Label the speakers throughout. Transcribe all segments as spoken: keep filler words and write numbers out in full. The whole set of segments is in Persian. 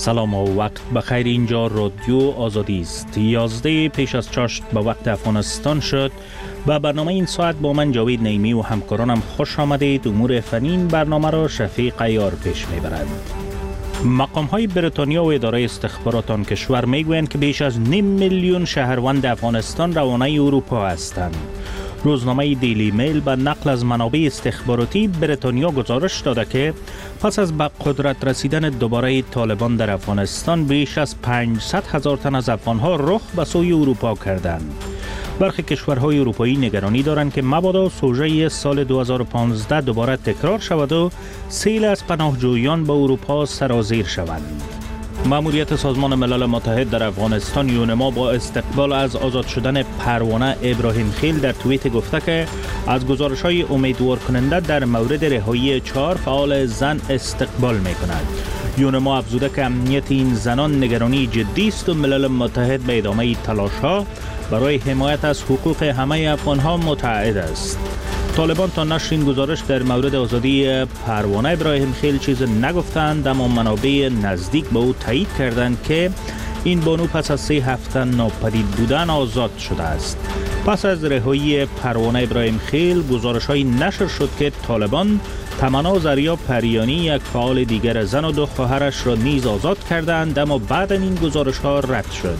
Speaker 1: سلام و وقت بخیر. اینجا رادیو آزادی است. یازده پیش از چاشت به وقت افغانستان شد. با برنامه این ساعت با من جاوید نعیمی و همکارانم خوش آمدید. امور فنی برنامه را شفیق عیار پیش میبرد. مقام های بریتانیا و اداره استخبارات آن کشور میگویند که بیش از نیم میلیون شهروند افغانستان روانه اروپا هستند. روزنامه دیلی میل به نقل از منابع استخباراتی بریتانیا گزارش داده که پس از به قدرت رسیدن دوباره طالبان در افغانستان بیش از پانصد هزار تن از افغانها رخ به سوی اروپا کردند. برخی کشورهای اروپایی نگرانی دارند که مبادا سوژه سال دو هزار و پانزده دوباره تکرار شود و سیل از پناهجویان به اروپا سرازیر شوند. مأموریت سازمان ملل متحد در افغانستان یونما با استقبال از آزاد شدن پروانه ابراهیم خیل در توییت گفته که از گزارش‌های امیدوار کننده در مورد رهایی چهار فعال زن استقبال می‌کند. یونما افزوده که امنیت این زنان نگرانی جدی است و ملل متحد به ادامه تلاش‌ها برای حمایت از حقوق همه افغان‌ها متعهد است. طالبان تا نشر این گزارش در مورد آزادی پروانه ابراهیم خیل چیز نگفتند، اما منابع نزدیک به او تایید کردند که این بانو پس از سه هفته ناپدید بودن آزاد شده است. پس از رهایی پروانه ابراهیم خیل گزارش‌های نشر شد که طالبان تمنا زریا پریانی یک فعال دیگر زن و دو خواهرش را نیز آزاد کردند، اما بعد این گزارش‌ها رد شد.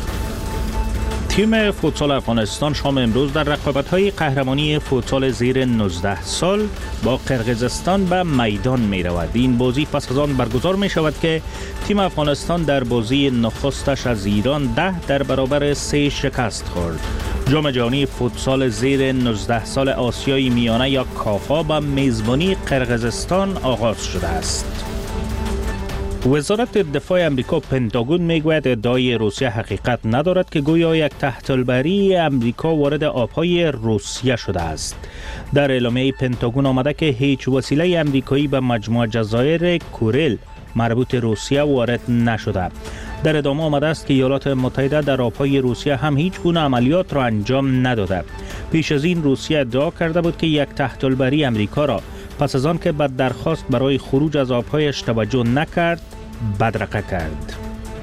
Speaker 1: تیم فوتسال افغانستان شام امروز در رقابت‌های قهرمانی فوتسال زیر نوزده سال با قرقیزستان به میدان می رود. این بازی پس از آن برگزار می شود که تیم افغانستان در بازی نخستش از ایران ده در برابر سه شکست خورد. جام جهانی فوتسال زیر نوزده سال آسیای میانه یا کافا به میزبانی قرقیزستان آغاز شده است. وزارت دفاع امریکا پنتاگون میگوید ادعای روسیه حقیقت ندارد که گویا یک تحت‌البری امریکا وارد آبهای روسیه شده است. در اعلامیه پنتاگون آمده که هیچ وسیله امریکایی به مجموعه جزایر کوریل مربوط روسیه وارد نشده. در ادامه آمده است که ایالات متحده در آبهای روسیه هم هیچ گونه عملیات را انجام نداده. پیش از این روسیه ادعا کرده بود که یک تحت‌البری امریکا را پس از آن که به درخواست برای خروج از آبهایش توجه نکرد بدرقه کرد.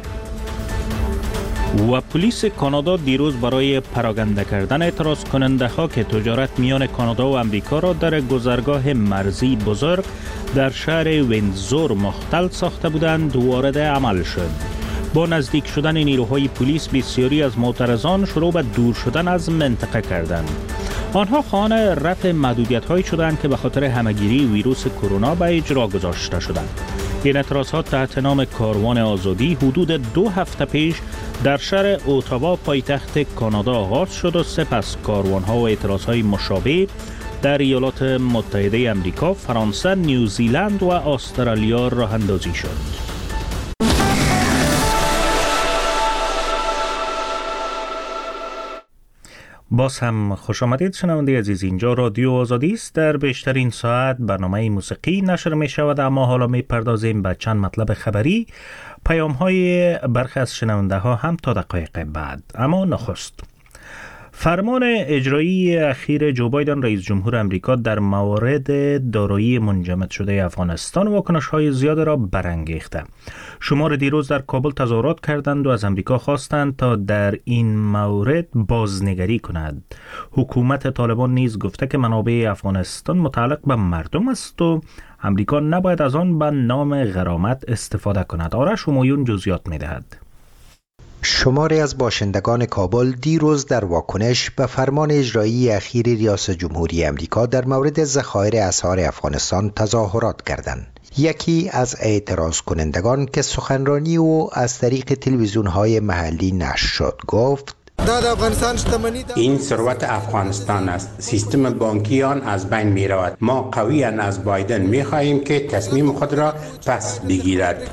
Speaker 1: و پلیس کانادا دیروز برای پراگنده کردن اعتراض کننده ها که تجارت میان کانادا و امریکا را در گذرگاه مرزی بزرگ در شهر ویندزور مختل ساخته بودند وارد عمل شد. با نزدیک شدن نیروهای پلیس بسیاری از معترضان شروع به دور شدن از منطقه کردند. آنها خواهان رفع محدودیت‌هایی شدند که به خاطر همه‌گیری ویروس کرونا به اجرا گذاشته شدند. این اعتراضات تحت نام کاروان آزادی حدود دو هفته پیش در شهر اوتاوا پایتخت کانادا آغاز شد و سپس کاروان‌ها و اعتراض‌های مشابه در ایالات متحده آمریکا، فرانسه، نیوزیلند و استرالیا راه اندازی شد. باز هم خوش آمدید شنونده عزیز. اینجا رادیو آزادی است. در بیشترین ساعت برنامه موسیقی نشر می شود، اما حالا می پردازیم به چند مطلب خبری، پیام های برخی از شنونده ها هم تا دقایق بعد. اما نخست فرمان اجرایی اخیر جو بایدن رئیس جمهور امریکا در مورد دارایی منجمد شده افغانستان واکنش‌های زیاد را برانگیخته. شمار دیروز در کابل تظاهرات کردند و از امریکا خواستند تا در این مورد بازنگری کند. حکومت طالبان نیز گفته که منابع افغانستان متعلق به مردم است و امریکا نباید از آن به نام غرامت استفاده کند. آرش همایون جزئیات می‌دهد.
Speaker 2: شماری از باشندگان کابل دیروز در واکنش به فرمان اجرایی اخیر ریاست جمهوری امریکا در مورد ذخایر اسعار افغانستان تظاهرات کردند. یکی از اعتراض کنندگان که سخنرانی او از طریق تلویزیون‌های محلی نشر شد گفت:
Speaker 3: این ثروت افغانستان است. سیستم بانکی آن از بین می رود. ما قویاً از بایدن می خواهیم که تصمیم خود را پس بگیرد.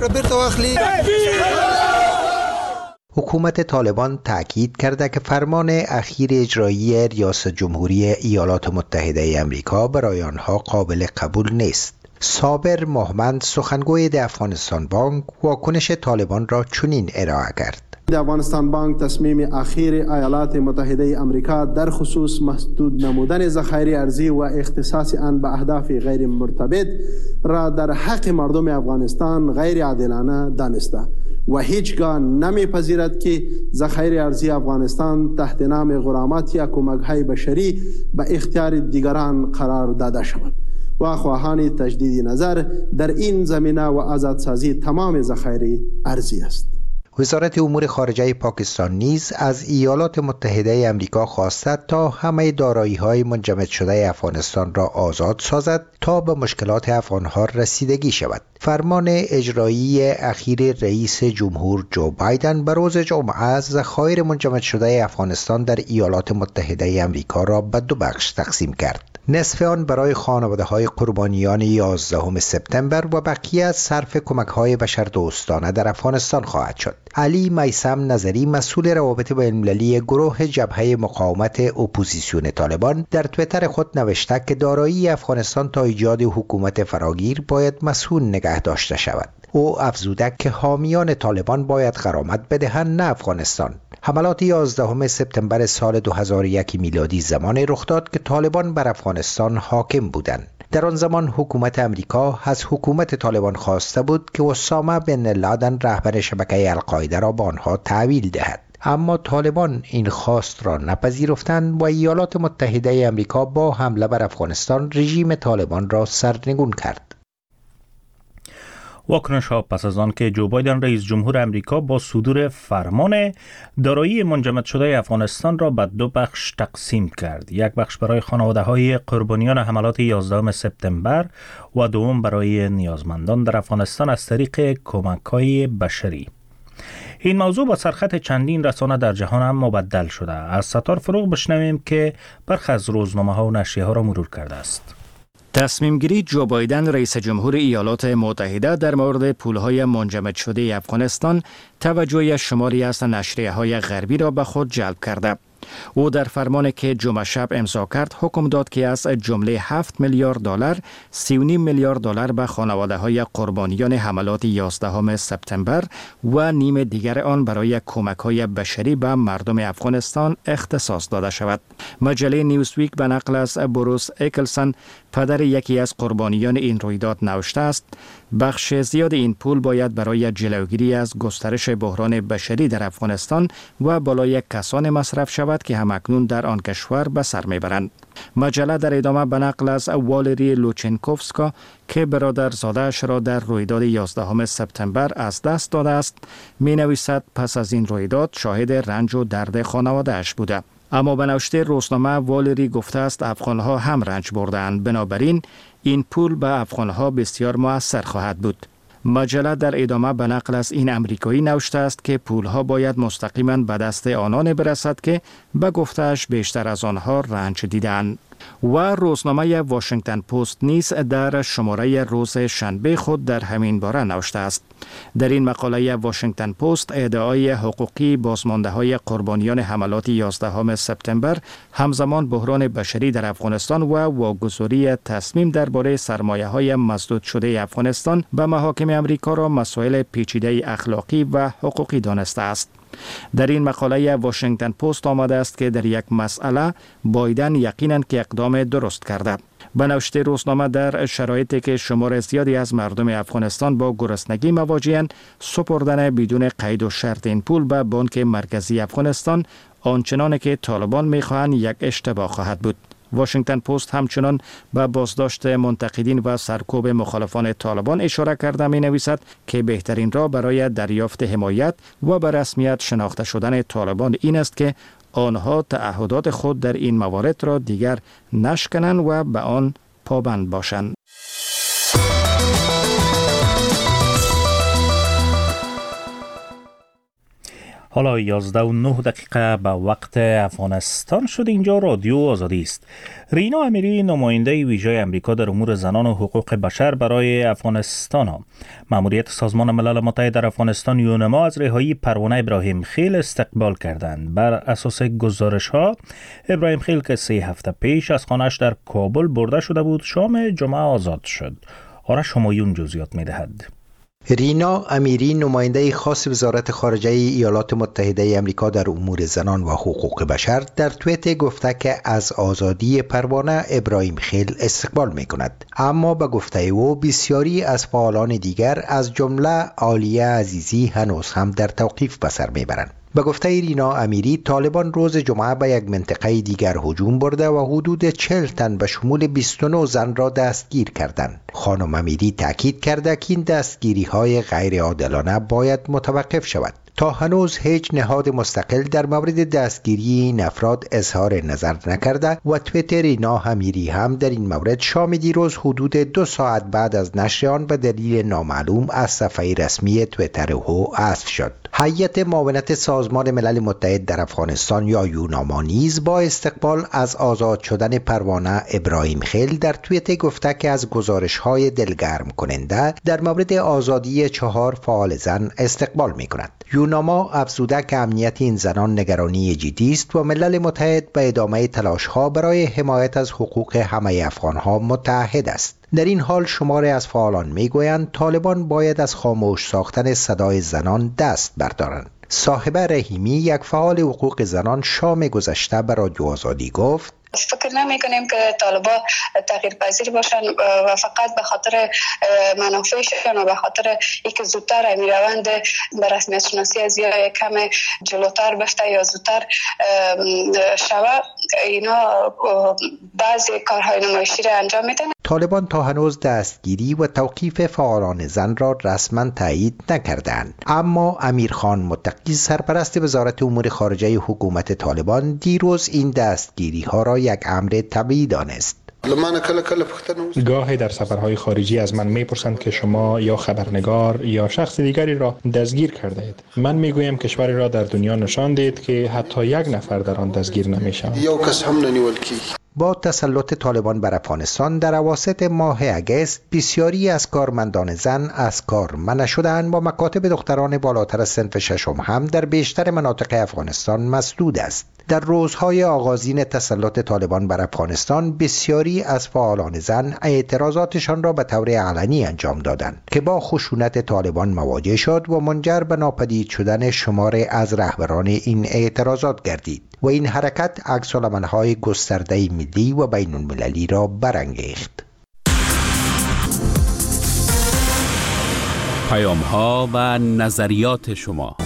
Speaker 2: حکومت طالبان تاکید کرده که فرمان اخیر اجرایی ریاست جمهوری ایالات متحده آمریکا برای آنها قابل قبول نیست. صابر محمد سخنگوی افغانستان بانک واکنش طالبان را چنین ارائه کرد:
Speaker 4: افغانستان بانک تصمیم اخیر ایالات متحده آمریکا در خصوص محدود نمودن ذخایر ارزی و اختصاص آن به اهداف غیر مرتبط را در حق مردم افغانستان غیر عادلانه دانسته و هیچگاه نمیپذیرد که ذخایر ارزی افغانستان تحت نام غرامت یا کمک‌های بشری به اختیار دیگران قرار داده شود و خواهان تجدید نظر در این زمینه و آزادسازی تمام ذخایر ارزی است.
Speaker 2: وزارت امور خارجه پاکستان نیز از ایالات متحده آمریکا خواسته تا همه دارایی‌های منجمد شده افغانستان را آزاد سازد تا به مشکلات افغان‌ها رسیدگی شود. فرمان اجرایی اخیر رئیس جمهور جو بایدن به روز جمعه ذخایر منجمد شده افغانستان در ایالات متحده آمریکا را به دو بخش تقسیم کرد. نصف آن برای خانواده‌های قربانیان یازدهم سپتامبر و بقیه صرف کمک‌های بشردوستانه در افغانستان خواهد شد. علی میثم نظری مسئول روابط بین‌المللی گروه جبهه مقاومت اپوزیسیون طالبان در توییتر خود نوشته که دارایی افغانستان تا ایجاد حکومت فراگیر باید مسئول نگه داشته شود. او افزوده که حامیان طالبان باید غرامت بدهند، نه افغانستان. حملات یازدهم سپتامبر سال دو هزار و یک میلادی زمانی رخ داد که طالبان بر افغانستان حاکم بودند. در آن زمان حکومت امریکا از حکومت طالبان خواسته بود که اسامه بن لادن رهبر شبکه القاعده را به آنها تحویل دهد، اما طالبان این خواست را نپذیرفتند و ایالات متحده آمریکا با حمله بر افغانستان رژیم طالبان را سرنگون کرد.
Speaker 1: واکنش ها پس از آن که جو بایدن رئیس جمهور امریکا با صدور فرمان دارایی منجمد شده افغانستان را به دو بخش تقسیم کرد. یک بخش برای خانواده های قربانیان حملات یازدهم سپتامبر و دوم برای نیازمندان در افغانستان از طریق کمک های بشری. این موضوع با سرخط چندین رسانه در جهان هم مبدل شده. از ستار فروغ بشنویم که برخی از روزنامه ها و نشریه ها را مرور کرده است.
Speaker 5: تصمیم گیری جو بایدن رئیس جمهور ایالات متحده در مورد پولهای منجمد شده افغانستان توجه شماری از نشریه های غربی را به خود جلب کرده. او در فرمانی که جمعه شب امضا کرد حکم داد که از جمله هفت میلیارد دلار سی و نیم میلیارد دلار به خانواده های قربانیان حملات یازدهم سپتامبر و نیم دیگر آن برای کمک های بشری به مردم افغانستان اختصاص داده شود. مجله نیوزویک به نقل از بروس اکلسن پدر یکی از قربانیان این رویداد نوشته است: بخش زیاد این پول باید برای جلوگیری از گسترش بحران بشری در افغانستان و بالای کسان مصرف شود که همکنون در آن کشور به سر میبرند. مجله در ادامه به نقل از والری لوچنکوفسکا که برادرزاده‌اش را در رویداد یازدهم سپتامبر از دست داده است می نویسد پس از این رویداد شاهد رنج و درد خانواده‌اش بوده. اما به نوشته روزنامه والری گفته است افغانها هم رنج بردند، بنابراین این پول به افغانها بسیار مؤثر خواهد بود. مجله در ادامه به نقل از این امریکایی نوشته است که پولها باید مستقیما به دست آنان برسد که به گفته‌اش بیشتر از آنها رنج دیدند. و روزنامه واشنگتن پست نیز در شماره روز شنبه خود در همین باره نوشته است. در این مقاله واشنگتن پست ادعای حقوقی بازمانده‌های قربانیان حملات یازدهم سپتامبر همزمان بحران بشری در افغانستان و واگذاری تصمیم درباره سرمایه‌های مسدود شده افغانستان به محاکم امریکا را مسائل پیچیده اخلاقی و حقوقی دانسته است. در این مقاله واشنگتن پست آمده است که در یک مسئله بایدن یقیناً که اقدام درست کرده. به نوشته روزنامه در شرایطی که شمار زیادی از مردم افغانستان با گرسنگی مواجه‌اند، سپردن بدون قید و شرط این پول به بانک مرکزی افغانستان آنچنان که طالبان می‌خواهند یک اشتباه خواهد بود. واشنگتن پست همچنان به بازداشت منتقدین و سرکوب مخالفان طالبان اشاره کرده می نویسد که بهترین راه برای دریافت حمایت و به رسمیت شناخته شدن طالبان این است که آنها تعهدات خود در این موارد را دیگر نشکنند و به آن پابند باشند.
Speaker 1: حالا یازده و نه دقیقه به وقت افغانستان شد. اینجا رادیو آزادی است. رینا امیری نماینده ویژه امریکا در امور زنان و حقوق بشر برای افغانستان ها مأموریت سازمان ملل متحد در افغانستان یونما از رهایی پروانه ابراهیم خیل استقبال کردند. بر اساس گزارش ها ابراهیم خیل که سه هفته پیش از خانه‌اش در کابل برده شده بود شام جمعه آزاد شد. آرش همایون جزئیات می‌دهد.
Speaker 2: رینا امیری، نماینده خاص وزارت خارجه ایالات متحده آمریکا در امور زنان و حقوق بشر، در توییت گفته که از آزادی پروانه ابراهیم خیل استقبال می کند، اما به گفته او بسیاری از فعالان دیگر از جمله عالیه عزیزی هنوز هم در توقیف به سر می برند. به گفته رینا امیری، طالبان روز جمعه به یک منطقه دیگر هجوم برده و حدود چهل تن به شمول بیست و نه زن را دستگیر کردند. خانم امیری تاکید کرده که این دستگیری های غیر عادلانه باید متوقف شود. تا هنوز هیچ نهاد مستقل در مورد دستگیری این افراد اظهار نظر نکرده و توییت رینا امیری هم در این مورد شام دیروز حدود دو ساعت بعد از نشر آن به دلیل نامعلوم از صفحه رسمی توییتر او حذف شد. هیئت معاونت سازمان ملل متحد در افغانستان یا یوناما نیز با استقبال از آزاد شدن پروانه ابراهیم خیل در توییت گفته که از گزارش‌های دلگرم کننده در مورد آزادی چهار فعال زن استقبال می‌کند. یوناما افزوده که امنیت این زنان نگرانی جدی است و ملل متحد به ادامه تلاش‌ها برای حمایت از حقوق همه افغان‌ها متعهد است. در این حال شماری از فعالان میگویند طالبان باید از خاموش ساختن صدای زنان دست بردارند. صاحبه رحیمی، یک فعال حقوق زنان، شام گذشته به رادیو آزادی گفت:
Speaker 6: فکر نمی کنیم که طالبا تغییر پذیر باشن و فقط به خاطر منافعشون و به خاطر اینکه زودتر می روند به رسمیت شناسی از یا کم جلوتر بفته یا زودتر شوه، اینا بعضی کارهای نمایشی را انجام میدن.
Speaker 2: طالبان تا هنوز دستگیری و توقیف فعالان زن را رسما تایید نکردند، اما امیرخان متقی، سرپرست وزارت امور خارجه حکومت طالبان، دیروز این دستگیری ها را یک امر طبیعی دانست.
Speaker 7: گاهی در سفرهای خارجی از من میپرسند که شما یا خبرنگار یا شخص دیگری را دستگیر کرده اید. من میگویم کشوری را در دنیا نشان دید که حتی یک نفر در آن دستگیر نمیشود.
Speaker 2: با تسلط طالبان بر افغانستان در اواسط ماه اگست، بسیاری از کارمندان زن از کار منع شدند و مکاتب دختران بالاتر از صنف ششم هم در بیشتر مناطق افغانستان مسدود است. در روزهای آغازین تسلط طالبان بر افغانستان، بسیاری از فعالان زن اعتراضاتشان را به طور علنی انجام دادند که با خشونت طالبان مواجه شد و منجر به ناپدید شدن شماری از رهبران این اعتراضات گردید و این حرکت عکس‌العمل‌های گسترده ملی و بین المللی را برانگیخت.
Speaker 8: پیام‌ها و نظریات شما.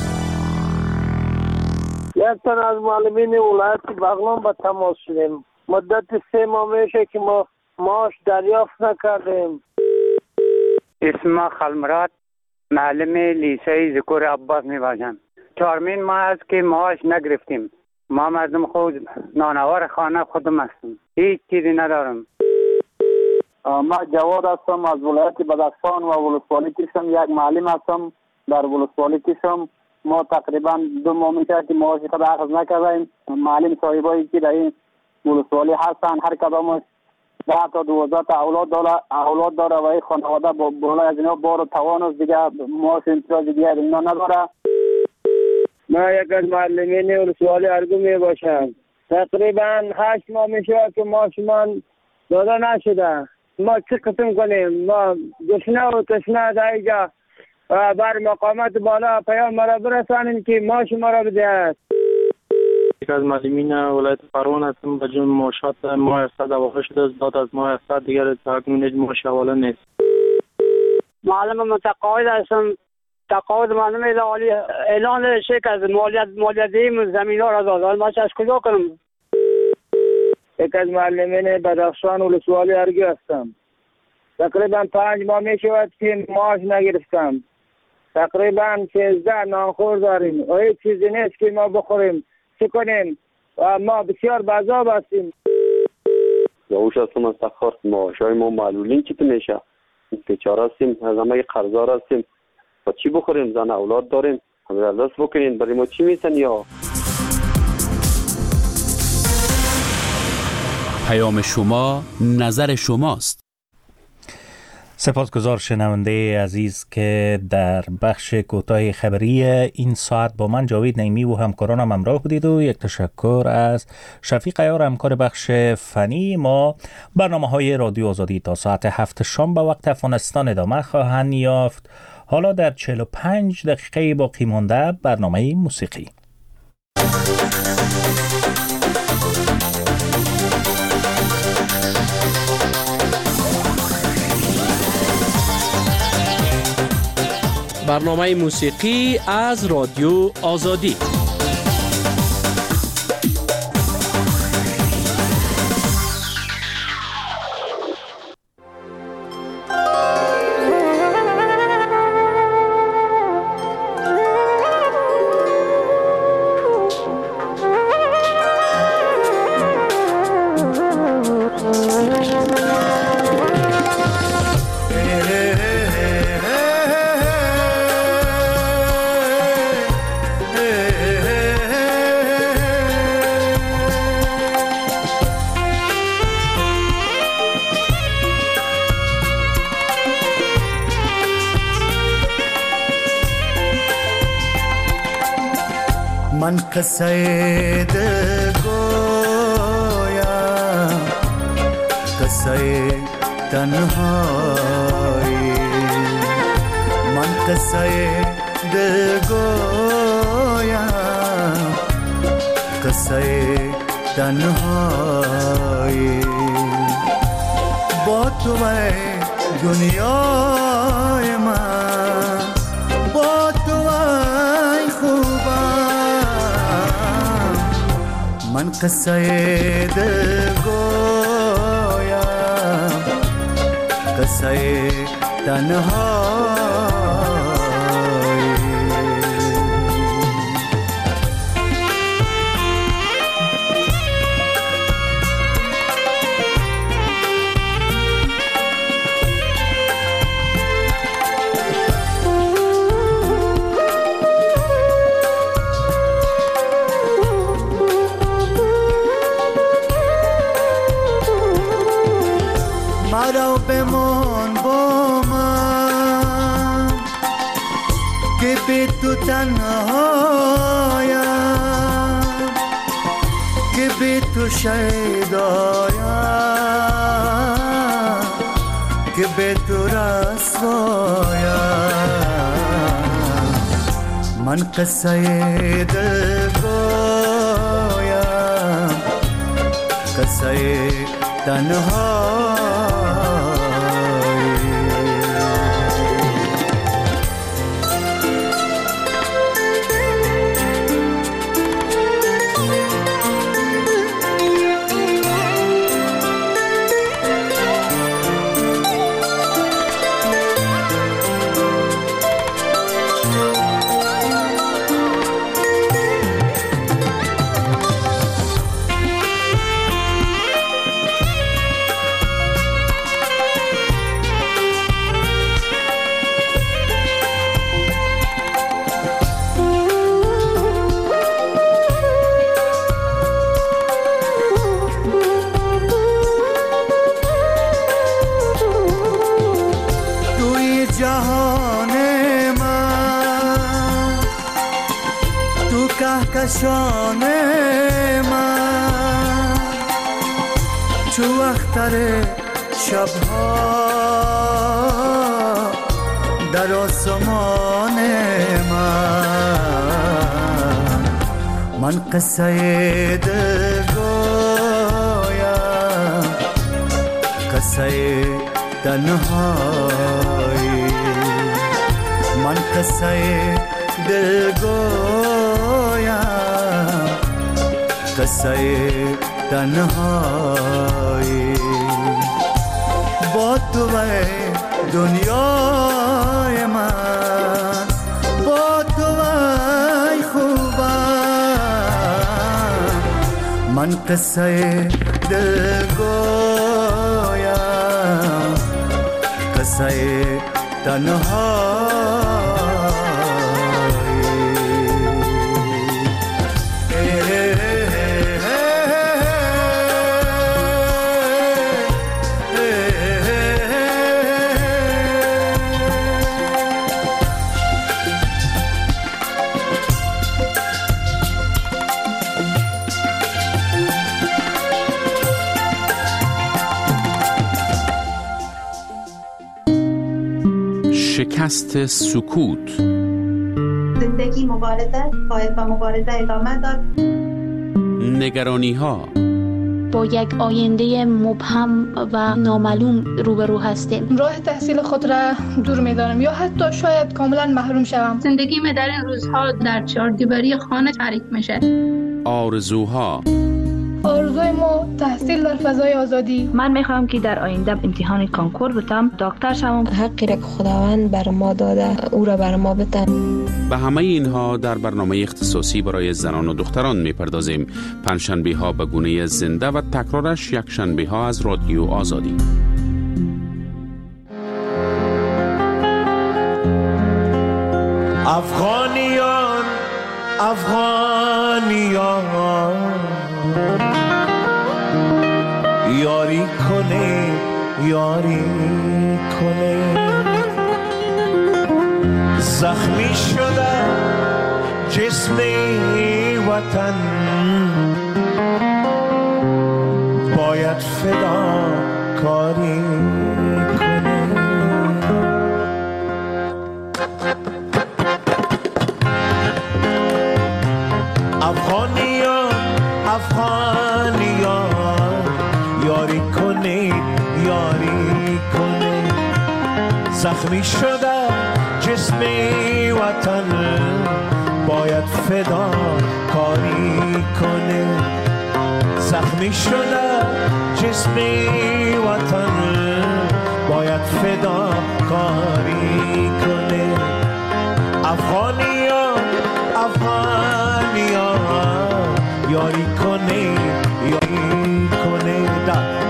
Speaker 9: یک تن از معلمین ولایت بغلان به تماس شدیم. مدت سه ماه میشه که ما معاش دریافت نکردیم.
Speaker 10: اسم خلمرات، معلم لیسه ذکر عباس میباشم. چهارمین ماه است که معاش نگرفتیم. ما مردم خود نانوار خانه خودم هستیم. هیچ چیزی ندارم.
Speaker 11: ما جواد هستم از ولایت بدخشان و ولسوالی کشم. یک معلم هستم در ولسوالی کشم. ما تقریبا دو ماه میشه که معاش خود اخذ نکردیم. معلم صاحبایی که در این ولسوالی هستن هر کدامش ده تا دوازده تا اولاد داره اولاد داره و این خانواده با بالای از اینا بار و توان است، دیگه معاش امتیاز دیگه اینا نداره.
Speaker 9: ما یک از معلمین ولسوالی ارگو می باشم. تقریبا هشت ماه میشه که معاشمان داده نشده. ما چه قسم کنیم؟ ما گشنه و تشنه در اینجا بر مقامات بالا پیام مرا برسانیم که معاش ما را بده.
Speaker 12: یک از معلمین ولایت پروان هستم. به جون معاشات ماه هفتصد واقع شده است. داد از ماه هفتصد دیگر تاکنون هیچ معاش حواله نیست.
Speaker 13: معلم متقاعد هستم. تقاعد معلم عالی اعلان شد که از مالیات مالیاتی زمین ها را داد. ما چه از کجا کنم؟
Speaker 9: یک از معلمین بدخشان ولسوالی ارگی هستم. تقریبا پنج ماه می شود که معاش نگرفتم. تقریبا سیزده نانخور داریم و هیچ چیزی نیست که ما بخوریم. چه کنیم؟ و ما بسیار بعذاب هستیم.
Speaker 14: یاوش هستم از تخار. معاشای ما معلولین چی میشه؟ بیچاره هستیم، از همه قرضدار هستیم. و چی بخوریم؟ زن اولاد داریم. همه دست بکنین برای ما چی میسن یا؟
Speaker 8: پیام شما، نظر شماست.
Speaker 1: سپاسگزار شنونده عزیز که در بخش کوتاه خبری این ساعت با من جاوید نعیمی و همکارانم همراه بودید و یک تشکر از شفیق عیار همکار بخش فنی ما. برنامه های رادیو آزادی تا ساعت هفت شام به وقت افغانستان ادامه خواهند یافت. حالا در چهل و پنج دقیقه باقی مانده برنامه موسیقی.
Speaker 15: برنامه موسیقی از رادیو آزادی.
Speaker 16: من قصه دل گویم، قصه تنهایی. من قصه دل گویم، قصه تنهایی. با تو دنیای من، با تو ای خوبم. من قصه دل گویم، قصه تنهایی. مرا بمان با من که بی تو تنهایم، که بی تو شیدایم، که بی تو رسوایم. من قصه دل گویم، قصه تنهایم. جهان من تو کهکشان من، چو اختر شبها در آسمان من. من قصه دل گویم، قصه تنهایی. من قصه دل گویم، قصه تنهایی. با تو دنیای من، با تو ای خوبم. من قصه دل گویم، قصه تنهایی.
Speaker 8: شکست سکوت.
Speaker 17: زندگی مبارزه باید با مبارزه ادامه داد.
Speaker 8: نگرانی ها.
Speaker 18: با یک آینده مبهم و نامعلوم روبرو هستیم.
Speaker 19: راه تحصیل خود را دور می‌دانم یا حتی شاید کاملا محروم شوم.
Speaker 20: زندگی من در این روزها در چهار دیواری خانه تعریف میشه.
Speaker 8: آرزوها.
Speaker 19: آرزوی ما تحصیل در فضای آزادی.
Speaker 21: من میخوام که در آینده امتحان کانکور بتم، دکتر شوم.
Speaker 22: حقی را که خداوند بر ما داده او را بر ما بتن.
Speaker 8: به همه اینها در برنامه اختصاصی برای زنان و دختران میپردازیم. پنجشنبه ها به گونه زنده و تکرارش یک شنبه ها از رادیو آزادی.
Speaker 16: افغانیان افغانیان یاری کنه یاری کنه، زخمی شده جسم وطن باید فدا کاری کنه. افغانیان افغانیان یاری کنه یاری کنه، زخمی شده جسم وطن باید فدا کاری کنه. زخمی شده جسم وطن باید فدا کاری کنه. افغانیان افغانیان یاری کنه یاری کنه. ده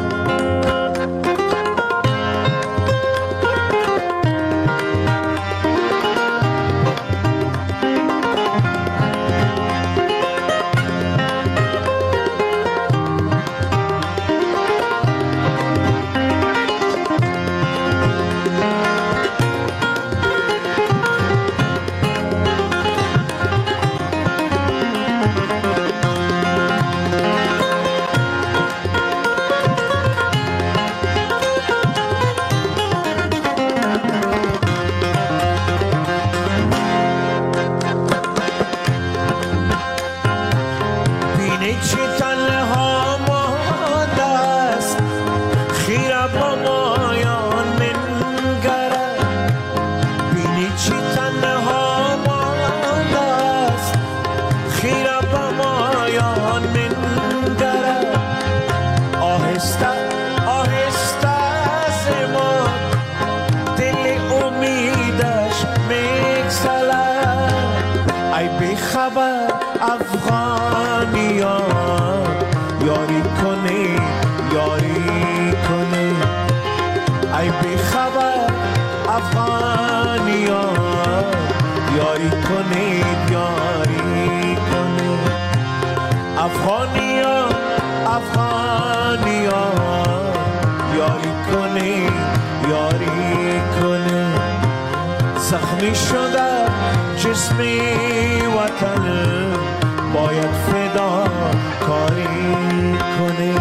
Speaker 16: زخمی شده جسم وطن باید فدا کاری کنه.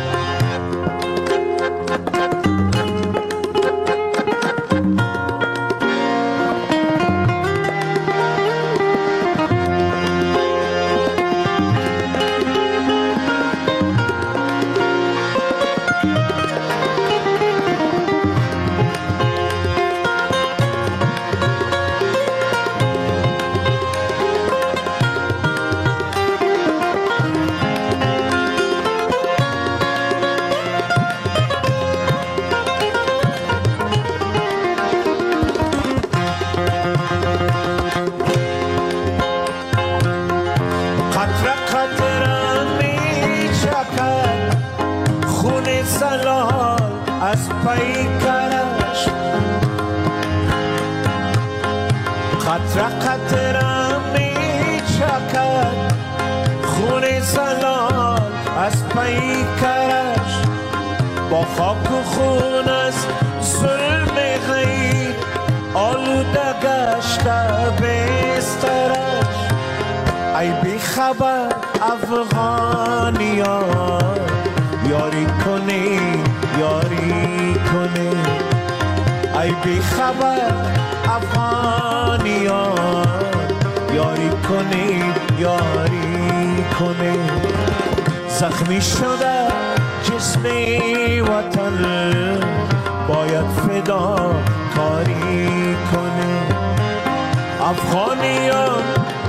Speaker 16: قطره قطره می چکد خون زلال از پیکرش، با خاک و خون از ظلم غیر آلوده گشته بسترش. ای بی خبر افغانیان یاری کنی یاری کنی، ای بی خبر افغانیان، یاری کنید یاری کنید. زخمی شده جسم وطن، باید فدا کاری کنید. افغانیان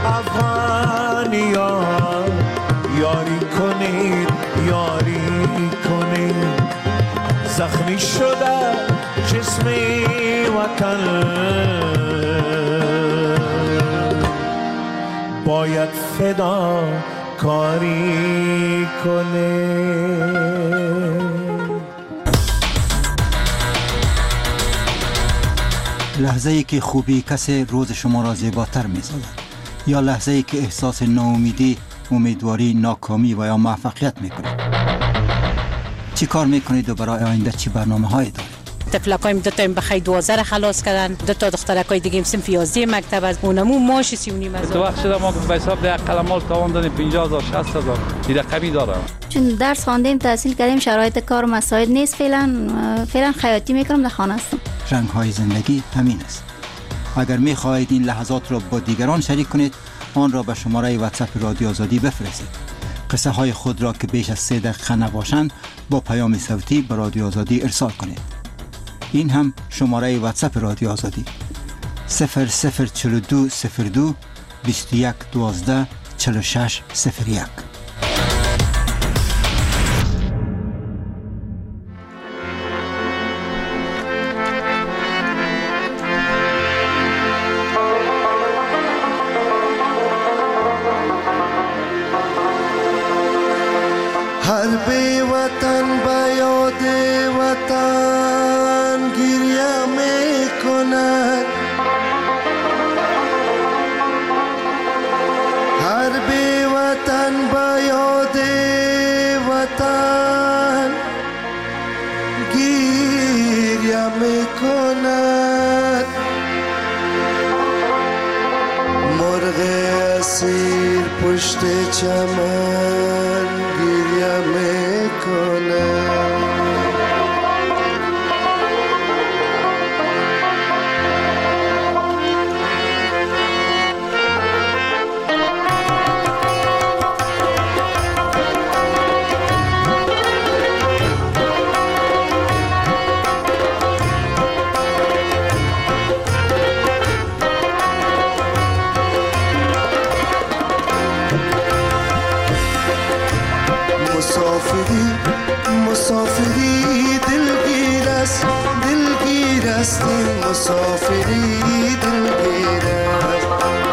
Speaker 16: افغانیان، یاری کنید یاری کنید. زخمی شده جسم وطن، باید فدا کاری کنید.
Speaker 3: لحظه ای که خوبی کسی روز شما را زیباتر می سازد، یا لحظه ای که احساس ناامیدی، امیدواری، ناکامی و یا موفقیت می کنید. چی کار می کنید و برای آینده چی برنامه هایی دارید؟
Speaker 4: طفلکایم دو تا بخای دوازده خلاص کردن، دو تا دخترکای دیگه هم صنف یازده مکتب از اونمو ماش سی و نیم هزار.
Speaker 23: تو وقت شده ما به حساب ده قلمال تاوان دادیم پنجاه هزار شصت هزار این رقمی دارم.
Speaker 24: چون درس خواندیم تحصیل کردیم شرایط کار مساعد نیست، فعلا فعلا خیاطی میکنم، در خانه هستم.
Speaker 3: رنگ های زندگی همین است. اگر می خواهید این لحظات را با دیگران شریک کنید، آن را به شماره واتساپ رادیو آزادی بفرستید. قصه های خود را که بیش از سه دقیقه نباشند با پیام صوتی به رادیو آزادی ارسال کنید. این هم شماره واتساپ رادیو آزادی صفر صفر چهل و دو صفر دو بیست و یک دوازده چهل و شش صفر یک.
Speaker 16: هر بی وطن با یاد وطن گریه می کند، هر بی وطن با یاد وطن گریه می کند. مرغ اسیر پشت چمن گریه می کند. مسافری مسافری دلگیر است، دلگیر است این مسافری دلگیر است.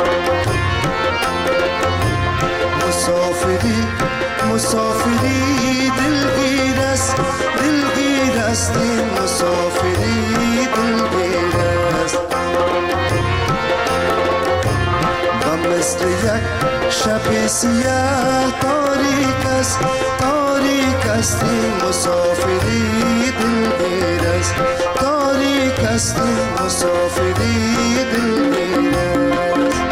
Speaker 16: مسافری مسافری دلگیر است، دلگیر است این مسافری دلگیر است. و مثل یک شب سیاه تاریک است، تاریک است این مسافری دلگیر است، تاریک است این مسافری دلگیر است.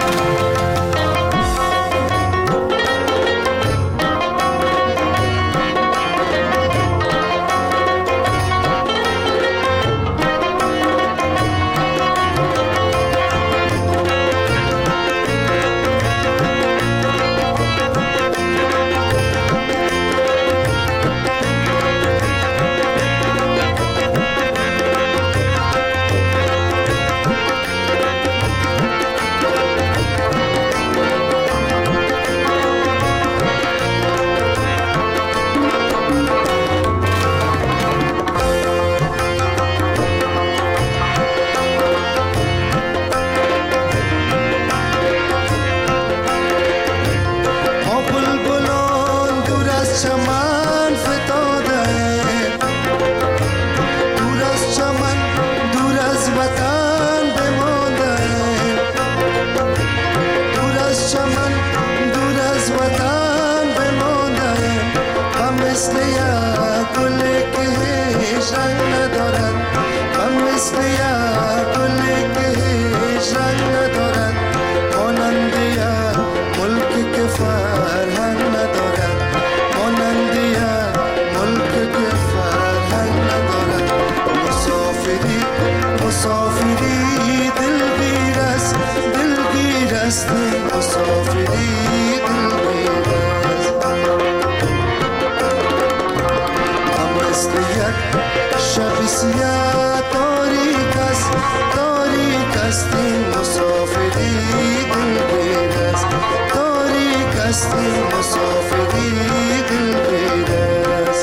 Speaker 16: هستیم مسافری دل بیرز هم مثل یک شب سیاه تاریک است تاریک هستیم مسافری دل بیرز تاریک هستیم مسافری دل بیرز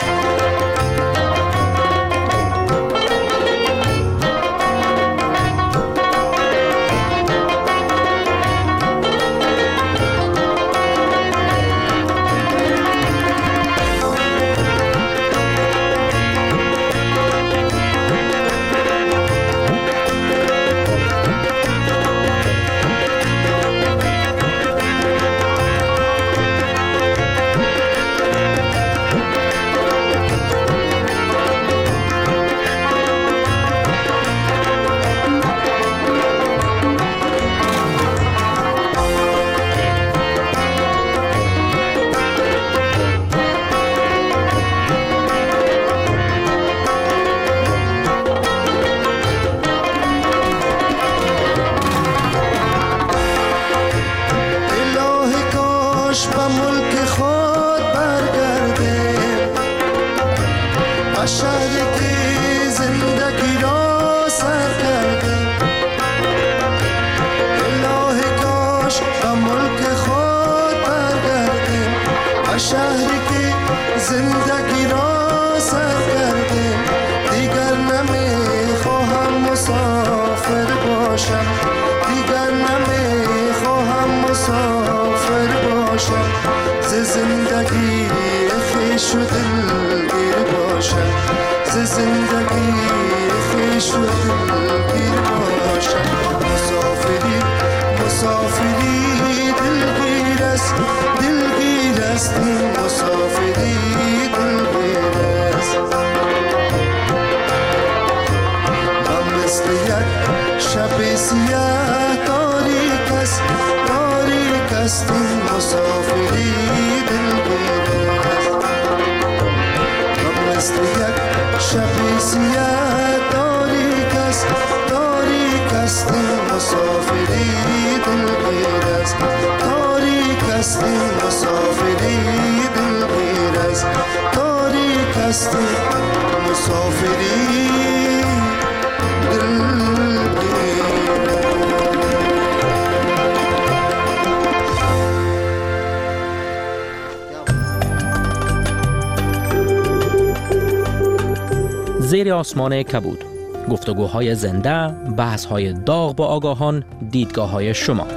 Speaker 2: زیر آسمان کبود، گفتگوهای زنده، بحث‌های داغ با آگاهان، دیدگاه‌های شما.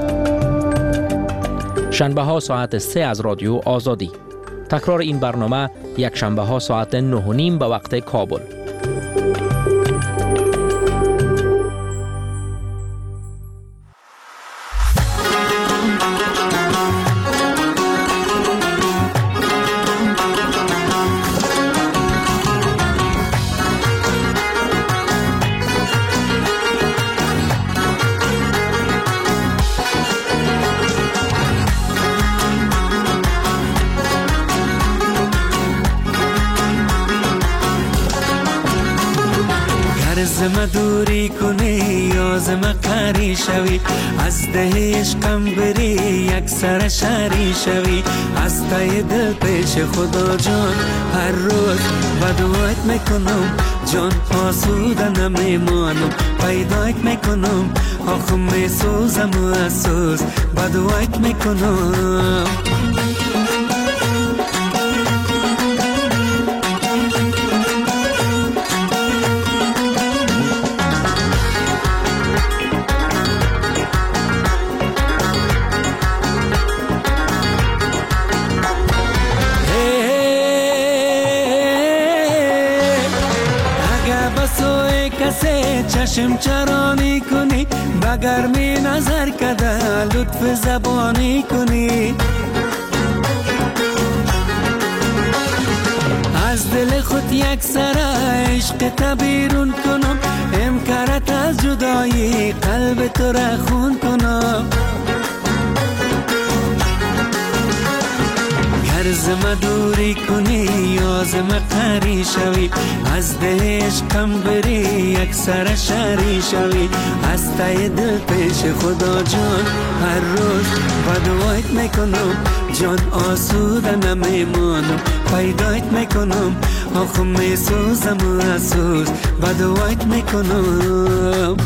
Speaker 2: شنبه ها ساعت سه از رادیو آزادی. تکرار این برنامه یک شنبه ها ساعت نه و نیم به وقت کابل.
Speaker 5: زم دوری کنی یا زم قری شوی، از ده عشقم بری یک سر شری شوی، از تای دل پیش خدا جان هر روز بدوایت میکنم، جان آسوده نمیمانم، پیدایت میکنم، آخم میسوزم و اسوز بدوایت میکنم. چشم چرانی کنی، بگرمی نظر کده لطف زبانی کنی، از دل خود یک سر عشق تبیرون کنم، امکارت از جدایی قلب تو را خون کنم. هرزم دوری کنی یازم قری شوی از دهش کم بری یک سر شری شوی از تای دل پیش خدا جان هر روز بدوایت میکنم جان آسوده نمیمانم پیدایت میکنم آخ میسوزم و اسوز بدوایت میکنم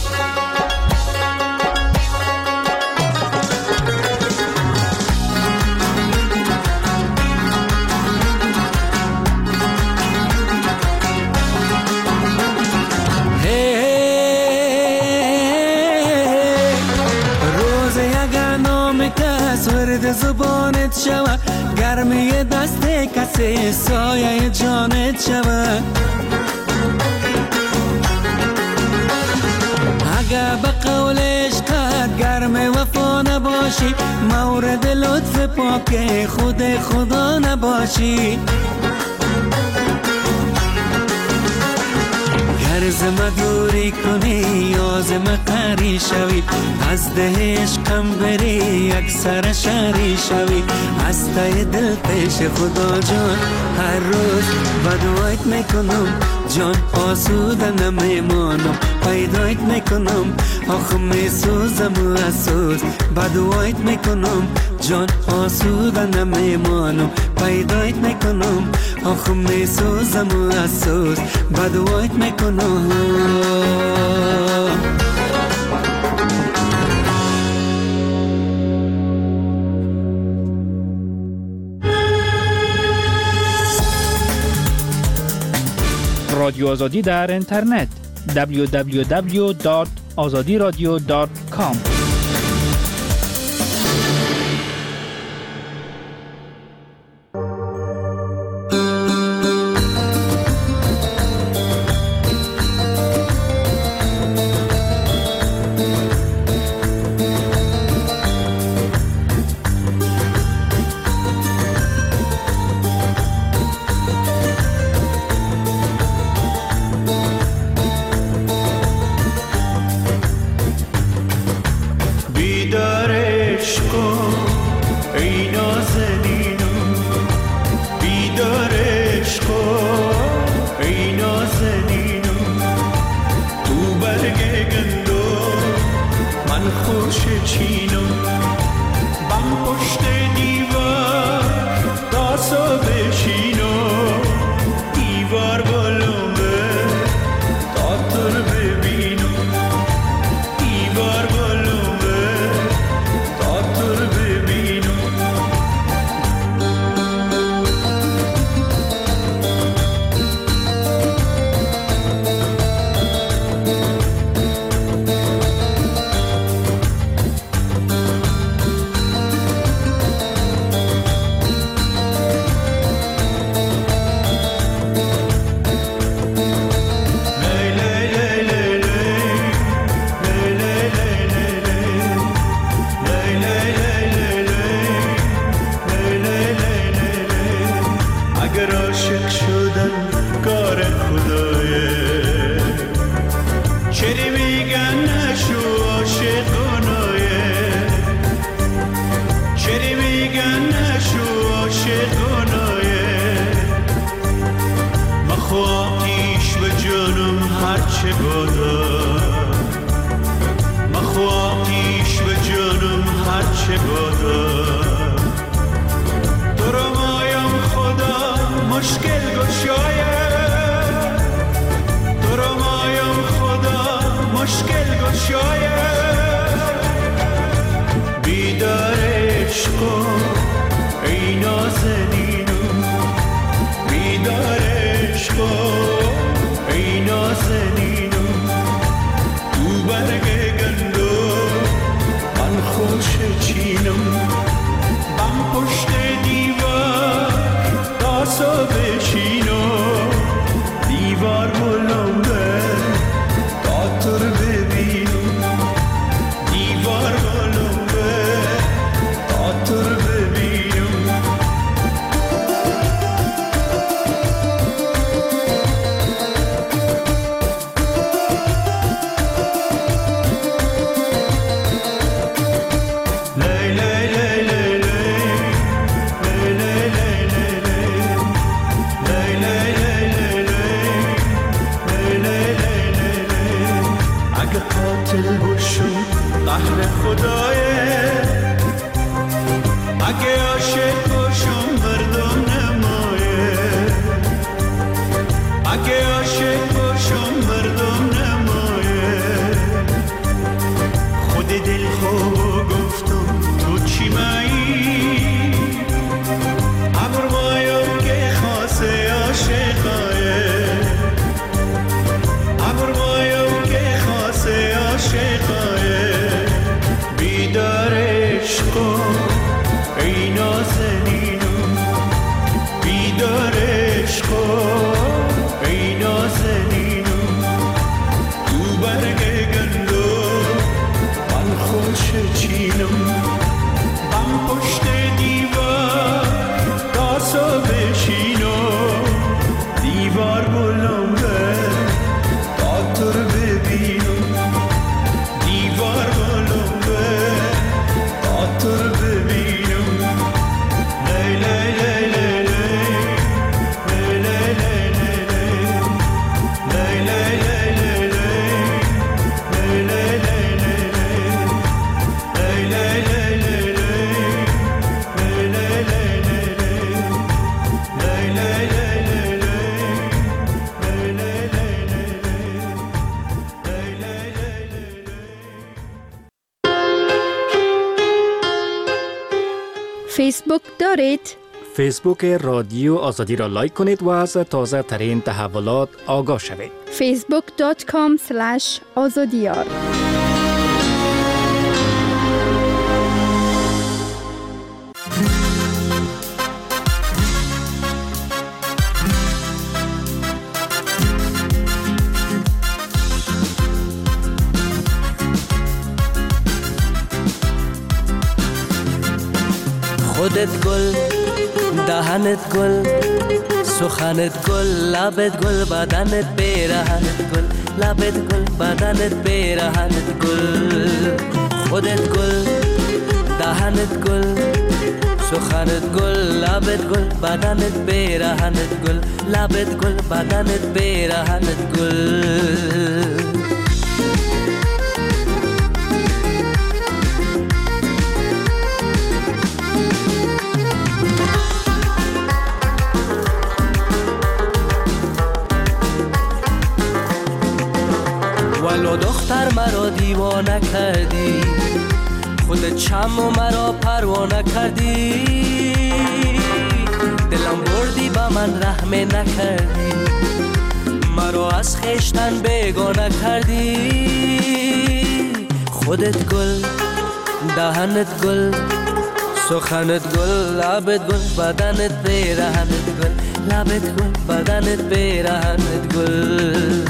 Speaker 5: ورد زبانت شوه گرمی دست کسی سایه جانت شوه اگه به قول عشقت گرم وفا نباشی مورد لطف پاک خود خدا نباشی هرزم دوری کنی یازم قری شوی از دهش کم بری یک سر شری شوی از تای دل پیش خدا جان هر روز بدوایت میکنم جان آسوده نمیمانم پیدایت میکنم آخ میسوزم و اسوز بدوایت میکنم جان آسوده نمیمانم پیدایت میکنم آخ میسوزم و اسوز بدوایت میکنم
Speaker 1: رادیو آزادی در اینترنت دبلیو دبلیو دبلیو دات آزادی رادیو دات کام
Speaker 6: بم پشت دیوار تاسو بشینو خدایه اگه عاشق باشم مردم نمایه اگه عاشق باشم مردم نمایه خود دل خواب گفتم تو چی مایی ابر مایم که خاصه عاشقایه ابر مایم که خاصه عاشقایه بیدار عشقو ای نازنینو بیدار عشقو ای نازنینو تو برگ گندو من خوش چینم بم پشت دیوار تاسو بشینو دیوار بلنده تا تو رو ببینم دیوار بلنده تا تو رو ببینم لی لی لی لی لی لی لی لی لی لی لی لی لی
Speaker 7: فیسبوک دارید؟
Speaker 15: فیسبوک رادیو آزادی را لایک کنید و از تازه ترین تحولات آگاه شوید.
Speaker 7: فیسبوک دات کام سلش آزادیار.
Speaker 10: خودت گل، دهنت گل، سخنت گل، لبت گل، بدنت پیرهنت گل، لبت گل، بدنت پیرهنت گل. خودت گل، دهنت گل، سخنت گل، لبت گل، بدنت پیرهنت گل، لبت گل، بدنت پیرهنت گل. ولو دختر مرا دیوانه کردی، خودت چم و مرا پروانه کردی، دلم بردی با من رحم نکردی، مرا از خیشتن بیگانه کردی. خودت گل، دهنت گل، سخنت گل، لبت گل، بدنت پیرهنت گل، لبت گل، بدنت پیرهنت گل.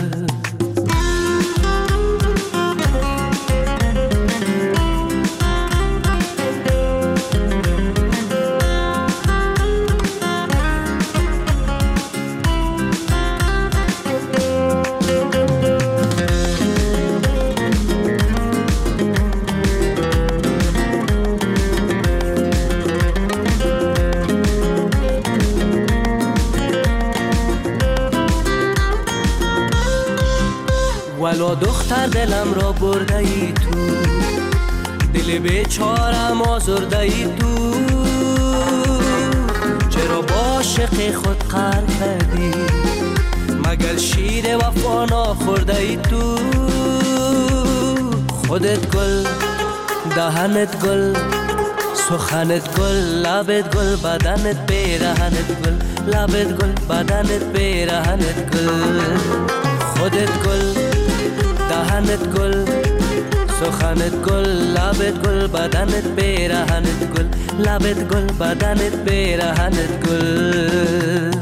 Speaker 10: ولو دختر دلم را برده ای تو، دل بیچارم آزرده ای تو، چرا با عاشق خود قهر کردی، مگر شیر وفا نخورده ای تو. خودت گل، دهنت گل، سخنت گل، لبت گل، بدنت پیرهنت گل، لبت گل، بدنت پیرهنت گل. خودت گل، دهنت گل، سخنت گل، لبت گل، بدنت پیرهنت گل، لبت گل، بدنت پیرهنت گل.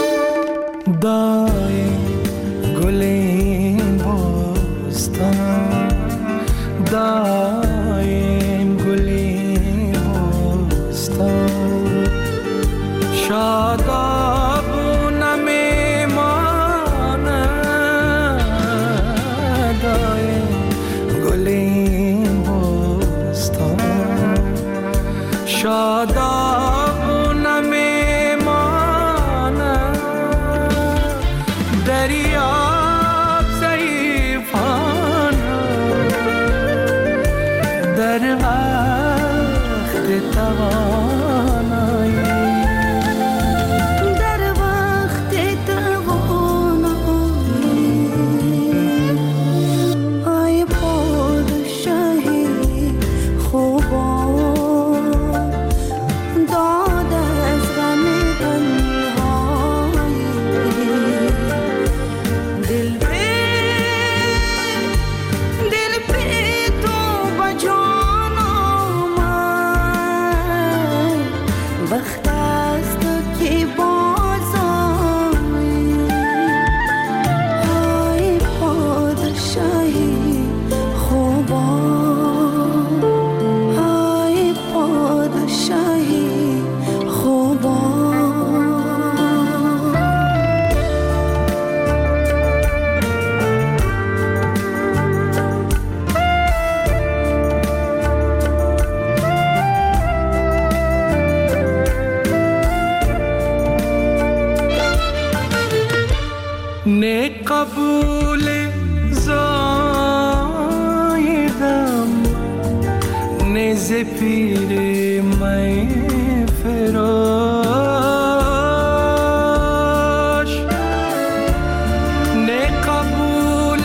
Speaker 6: دای گل این بستان
Speaker 5: شاداب نمیماند دریاب ضعیفانه در وقت توانایی
Speaker 9: در وقت توانایی ای پادشاهی خوبان داد از غم تنهایی دل به دل به تو بجان آمد وقت است که باز آیی ای پادشاهی خوبان ای پادشاهی خوبان
Speaker 5: نه قبول زایدم نه ز پیر می فراش نه قبول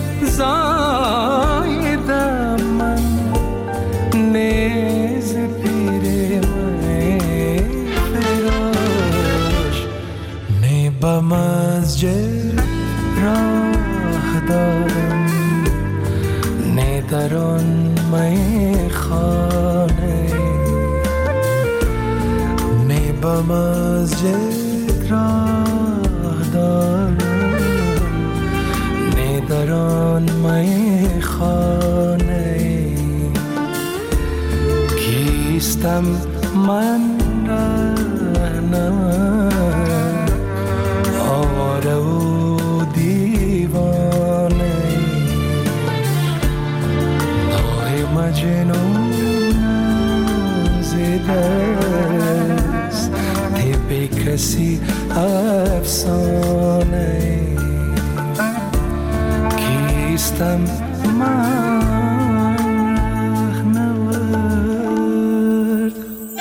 Speaker 5: زایدم نه ز پیر می فراش نه به مسجد راه دارم نه در آن میخانه نه به مسجد راه دارم نه در آن میخانه کیستم من رهنمک آواره و دیوانه نوع مجنون ز دست طب کسی افسانه کیستم من رهنورد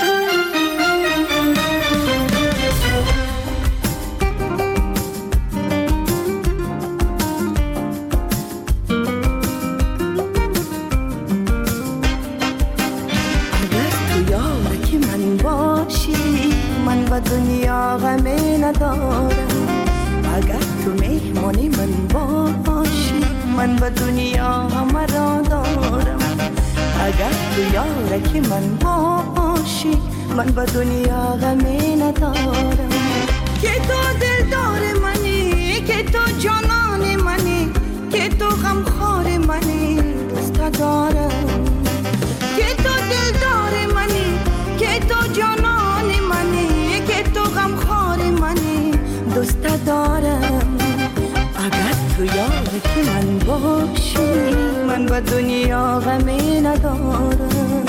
Speaker 9: و دنیا غمی ندارم اگر تو مهمانی من باشی من و دنیا همه را دارم اگر تو یارکی من باشی من و دنیا غمی ندارم که تو دلدار منی که تو جانان منی که تو غمخوار منی دوست دارم که تو دلدار منی که تو جانان منی که تو غمخوار منی دوست دارم اگر تو یار که من باشی من با دنیا غمی ندارم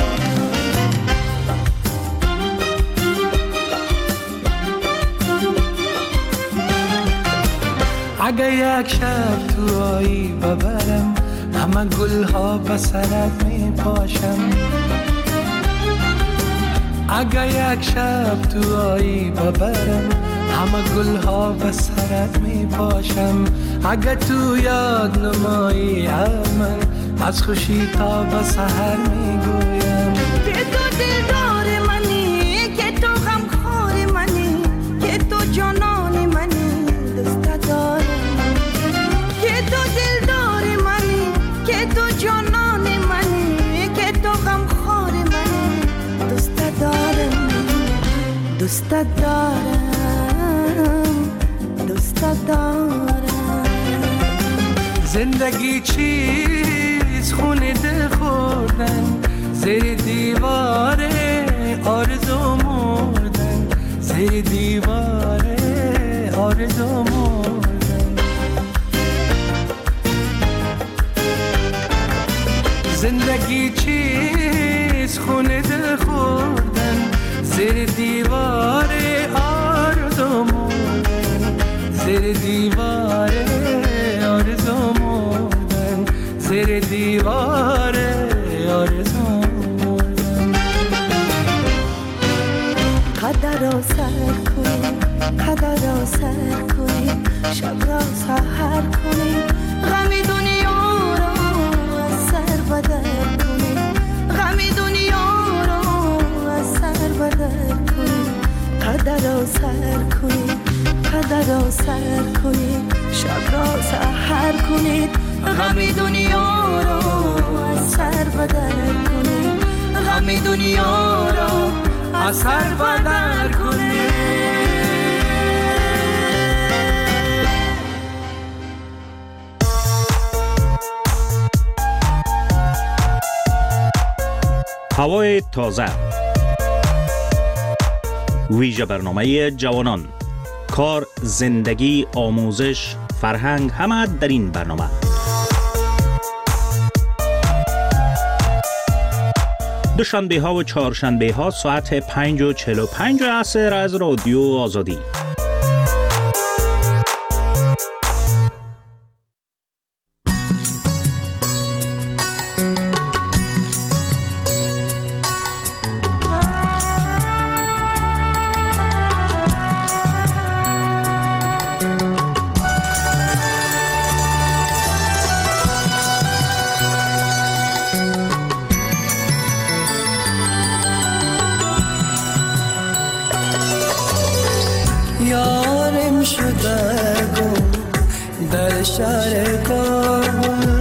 Speaker 5: اگه یک شب تو آیی ببرم همه گل ها به سرت می پاشم اگه یک شب تو آیی ببرم همه گل ها به سرت می پاشم اگه تو یاد نمایی من از خوشی تا به سحر می گویم
Speaker 9: که تو دلدار منی که تو غمخوار منی که تو جانان منی دوست دارم که تو دلدار منی که تو جانان منی که تو غمخوار منی دوست دارم دوست دارم دوست دارم
Speaker 5: زندگی چیز خونه دل خوردن زیر دیوار آرزو مردن زیر دیوار آرزو مردن زندگی چیز خونه دل خوردن زیر دیوار آرزومون، زیر دیوار آرزومون، زیر دیوار آرزومون.
Speaker 9: قدر را سر کنی، قدر را سر کنی، شب را سحر کنی، غمی دنیا را از سر بدر کنی، غمی دنیا را از سر بدر کنی. قدر را سر کنی، قدر را سر کنی، شب را سحر کنی، غمی دنیا را از سر بدر کنی، غمی دنیا را از سر بدر کنی.
Speaker 1: هوای تازه، ویژه برنامه جوانان، کار، زندگی، آموزش، فرهنگ، همه در این برنامه. دوشنبه ها و چهارشنبه ها ساعت پنج و چهل و پنج عصر از رادیو آزادی.
Speaker 5: یارم شده گم در شهر کابل،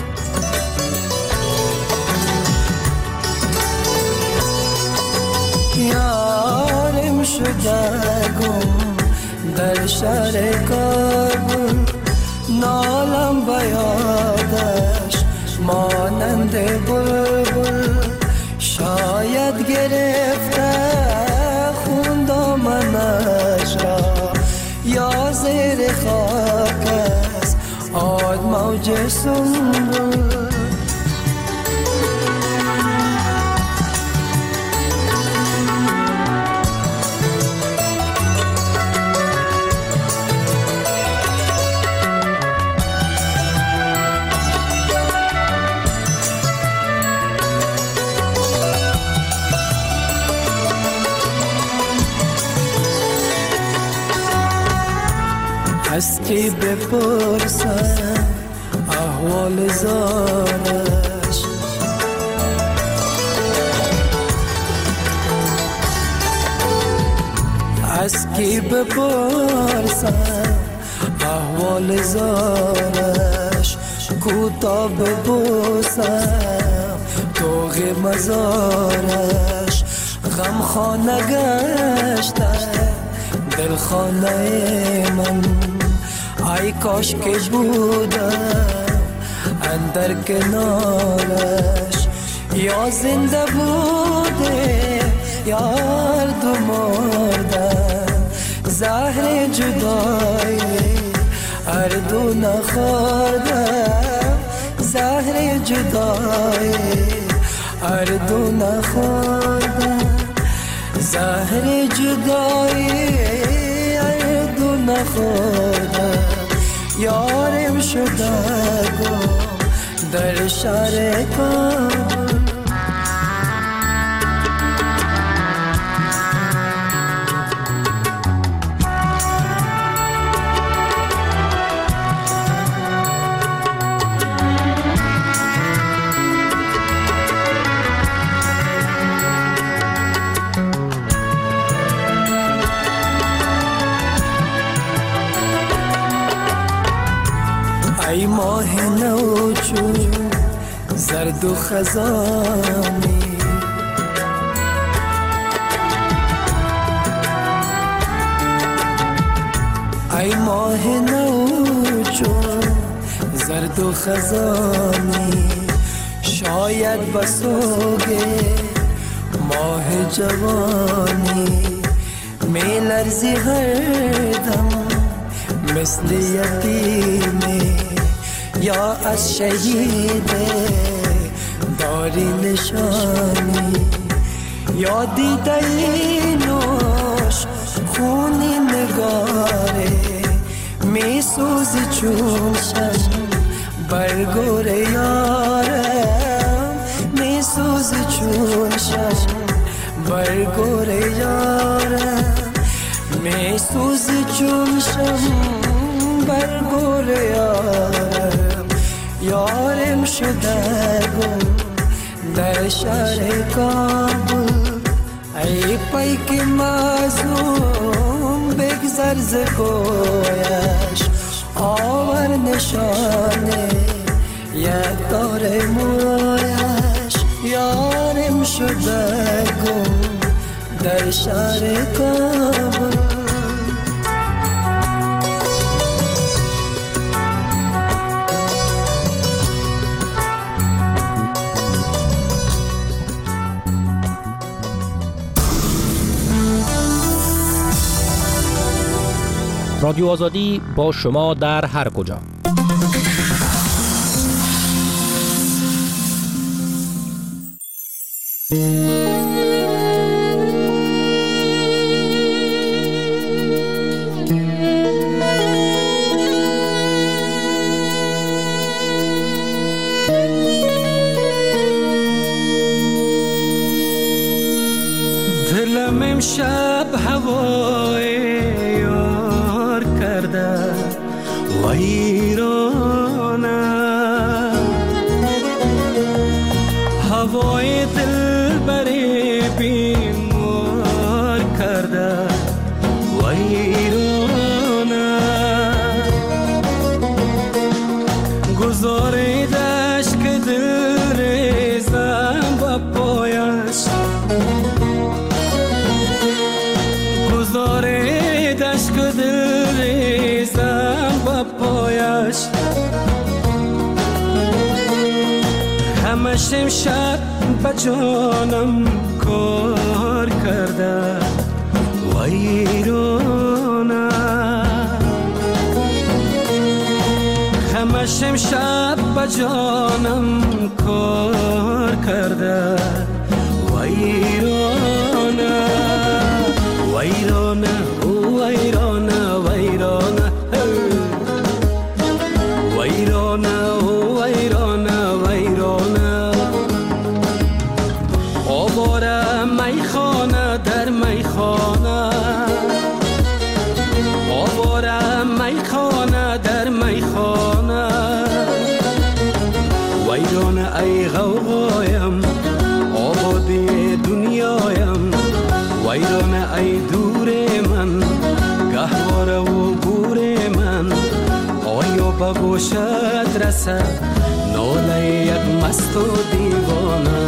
Speaker 5: یارم شده گم در شهر کابل، نالم بیادش مانند بلبل، شاید گرفته خون دامنش را یا زیر خاک است آد موج سنبل. از کی بپرسم احوال زارش، از کی بپرسم احوال زارش، کوتا ببوسم توغ مزارش، غم خانه گشته دل خانه من، ای کاش که بودم اندر کنارش، یا زنده بوده یا هر دو مردم، زهر جدایی هر دو نخوردم، زهر جدایی هر دو نخوردم، زهر جدایی هر دو نخوردم. یارم شده گم در شهر کابل، ای ماه نو چون زرد و خزانی، ای ماه نو چون زرد و خزانی، شاید بسوگه ماه جوانی، می لرزی هر دم مثل یتیمی، یا از شهید داری نشانی، یا دیده این
Speaker 9: سوز چون شم بر گور یارم می سوز چون شم بر گور یارم می سوز چون شم بر گور یارم یارم شده گم در شهر کابل ای پیک مظلوم بگذر ز کویش آور نشانه یک دار مویش یارم شده گم در شهر کابل
Speaker 2: رادیو آزادی با شما در هر کجا.
Speaker 5: دلم امشب هوای یار کرده ویرانه هوای دل بری بیمار کرده ویرانه گذاریدش که دل ریزم با پایش گذاریدش که دل ریزم با پایش همش امشب با جانم کار کرده ویرانه همش امشب با جانم کار کرده ویرانه ویرانه ویرانه ویرانه ویرانه ویرانه ویرانه آواره میخانه در میخانه آواره میخانه در میخانه ویرانه ای غوغایم آبادی دنیایم ویرانه ای دور من گهواره و گور من آیا به گوشت رسد ناله یک مست و دیوانه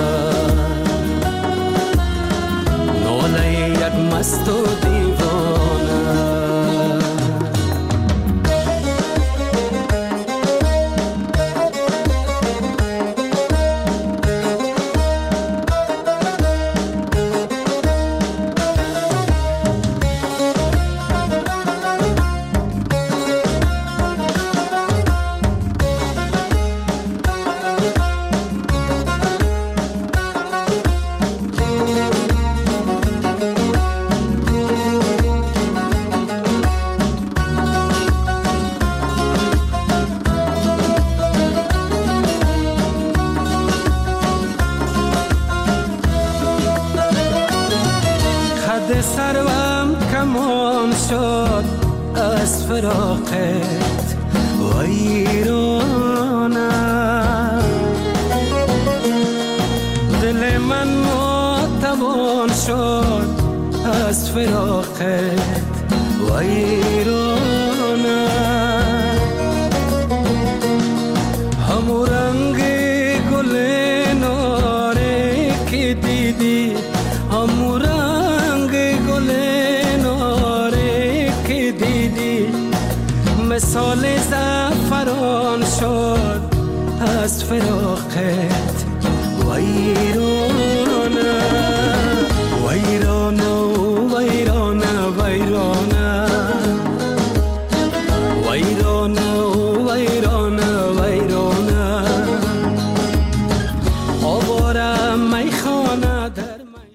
Speaker 5: ناله یک مست و دیوانه سروم کمان شد از فراقت ویرانه دل من ماتوان شد از فراقت ویرانه همو رنگ گل ناره که دیدی همو رنگ گل ناره که دیدی مثال زعفران شد از فراقت ویرانه